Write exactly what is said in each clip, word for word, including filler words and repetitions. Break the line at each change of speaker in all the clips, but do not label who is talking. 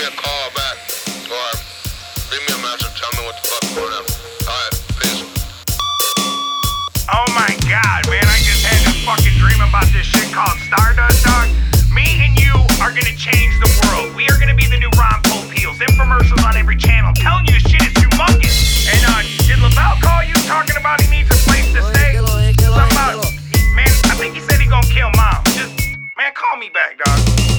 me a call back or leave me a message. Tell me what the fuck's going on. Alright, peace.
Oh my god, man, I just had this fucking dream about this shit called Stardust, dog. Me and you are gonna change the world. We are gonna be the new Ron Popeils. Infomercials on every channel. I'm telling you, this shit is humongous. And uh, did LaBelle call you talking about he needs a place to stay? Something about, man, I think he said he gonna kill mom. Just, man, call me back, dog.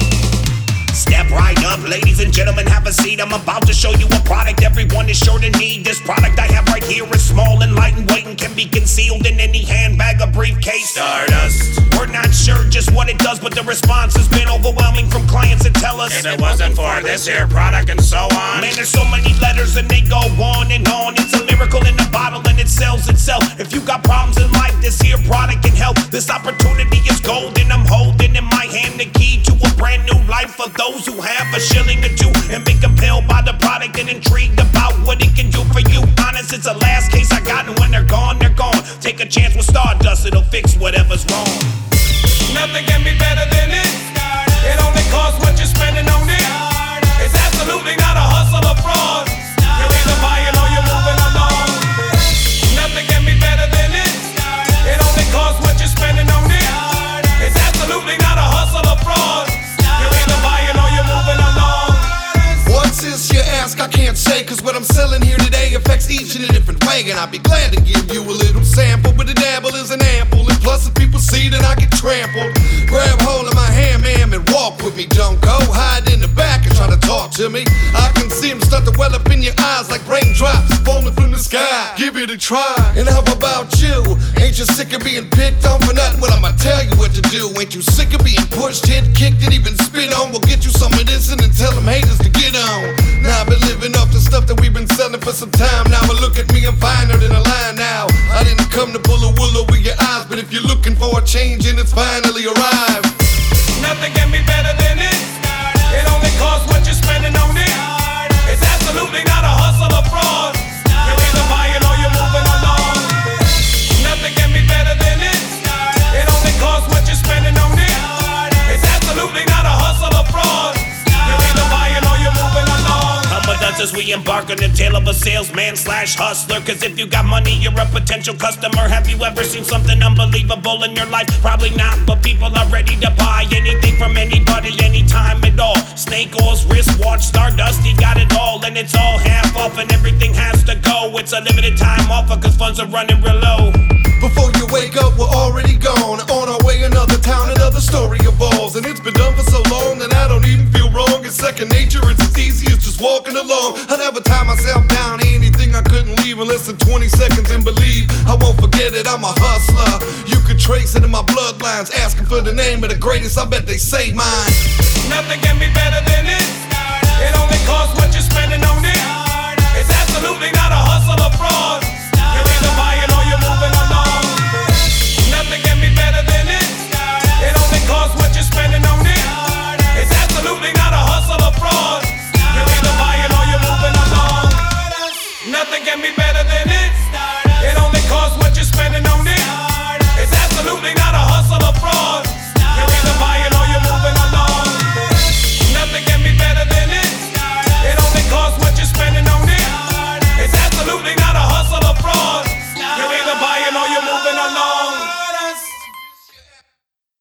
Step right up, ladies and gentlemen, have a seat. I'm about to show you a product everyone is sure to need. This product I have right here is small and light and weight and can be concealed in any handbag or briefcase. Stardust. We're not sure just what it does, but the response has been overwhelming from clients that tell us
if it wasn't for this here product and so on.
Man, there's so many letters and they go on and on. It's a miracle in a bottle and it sells itself. If you got problems in life, this here product can help. This opportunity is gold and I'm holding in my hand the key to a brand new life for those who have a shilling or two and been compelled by the product and intrigued about what it can do for you. Honest, it's the last case I got, and when they're gone, they're gone. Take a chance with Stardust, it'll fix whatever's wrong.
Nothing can be better than it. It only costs what you're spending on it. It's absolutely not a hustle or fraud. You're either buying or you're moving along. Nothing can be better than it. It only costs what you're spending on it. It's absolutely not a hustle or fraud. You're either buying or you're moving along.
What's this you ask? I can't say, cause what I'm selling here today affects each in a different way. And I'd be glad to give you a little sample, but the dabble isn't ample. And plus if people see then I get trampled. Grab hold of my hand, ma'am, and walk with me. Don't go hide in the back and try to talk to me. I can see them start to well up in your eyes like raindrops falling from the sky. Give it a try. And how about you? Ain't you sick of being picked on for nothing? Well, I'ma tell you what to do. Ain't you sick of being pushed, hit, kicked, and even spit on? We'll get you some of this and then tell them haters to get on. Now I've been living off the stuff that we've been selling for some time. Now but look at me, I'm finer than a line now. I didn't come to pull a wool over your eyes, but if you're looking for a change and it's finally arrived.
Nothing can be better than it. It only costs what you're spending on it. It's absolutely not a hustle or fraud. You're either buying or you're moving along. Nothing can be better than it. It only costs what you're spending on it. It's absolutely not a hustle or fraud. You're either buying or you're moving along.
But us as we embark on the tale of a salesman slash hustler. Cause if you got money, you're a potential customer. Have you ever seen something unbelievable in your life? Probably not, but people are ready to buy anything from anybody, anytime at all. Snake oils, wristwatch, Stardust, he got it all. And it's all half off and everything has to go. It's a limited time offer cause funds are running real low.
Before you wake up, we're already gone. On our way, another town, another story evolves. And it's been done for so long that I don't even feel wrong. It's second nature, it's as easy as just walking along. I never tie myself down to anything I couldn't leave in less than twenty seconds. And believe, I won't forget it, I'm a hustler. You could trace it in my bloodlines. Asking for the name of the greatest, I bet they say mine.
Nothing can be better than it. It only costs what you're spending on it. It's absolutely not a hustle or fraud.